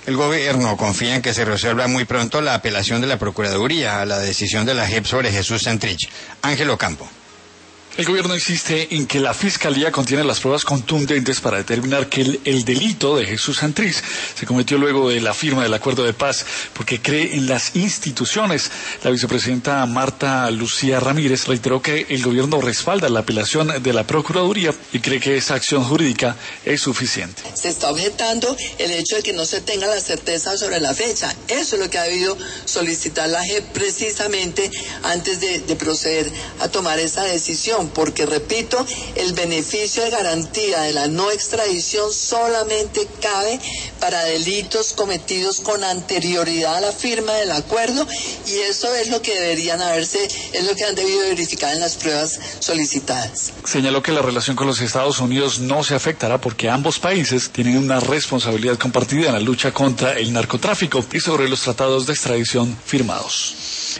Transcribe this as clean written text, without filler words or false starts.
El gobierno confía en que se resuelva muy pronto la apelación de la Procuraduría a la decisión de la JEP sobre Jesús Santrich. Ángel Ocampo. El gobierno insiste en que la Fiscalía contiene las pruebas contundentes para determinar que el delito de Jesús Santrich se cometió luego de la firma del acuerdo de paz, porque cree en las instituciones. La vicepresidenta Marta Lucía Ramírez reiteró que el gobierno respalda la apelación de la Procuraduría y cree que esa acción jurídica es suficiente. Se está objetando el hecho de que no se tenga la certeza sobre la fecha. Eso es lo que ha debido solicitar la JEP precisamente antes de proceder a tomar esa decisión. Porque, repito, el beneficio de garantía de la no extradición solamente cabe para delitos cometidos con anterioridad a la firma del acuerdo, y eso es lo que es lo que han debido verificar en las pruebas solicitadas. Señaló que la relación con los Estados Unidos no se afectará porque ambos países tienen una responsabilidad compartida en la lucha contra el narcotráfico y sobre los tratados de extradición firmados.